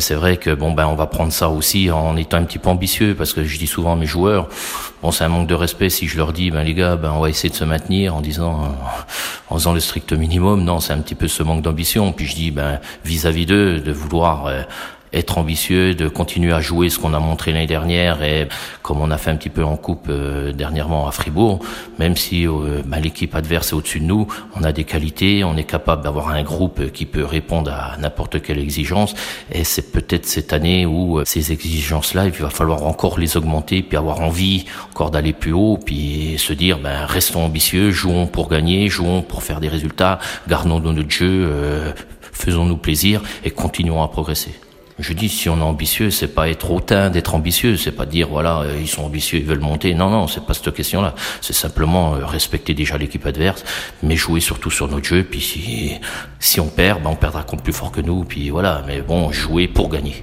c'est vrai que on va prendre ça aussi en étant un petit peu ambitieux, parce que je dis souvent à mes joueurs, c'est un manque de respect si je leur dis, les gars, on va essayer de se maintenir en faisant le strict minimum. Non, c'est un petit peu ce manque d'ambition. Puis je dis, vis-à-vis d'eux, de vouloir être ambitieux, de continuer à jouer ce qu'on a montré l'année dernière, et comme on a fait un petit peu en coupe dernièrement à Fribourg, même si l'équipe adverse est au-dessus de nous, on a des qualités, on est capable d'avoir un groupe qui peut répondre à n'importe quelle exigence, et c'est peut-être cette année où ces exigences-là, il va falloir encore les augmenter, puis avoir envie encore d'aller plus haut, puis se dire restons ambitieux, jouons pour gagner, jouons pour faire des résultats, gardons notre jeu, faisons-nous plaisir et continuons à progresser. Je dis, si on est ambitieux, c'est pas être hautain d'être ambitieux, c'est pas dire, ils sont ambitieux, ils veulent monter. Non, c'est pas cette question-là. C'est simplement respecter déjà l'équipe adverse, mais jouer surtout sur notre jeu. Puis si on perd, on perdra contre plus fort que nous. Puis voilà, mais jouer pour gagner.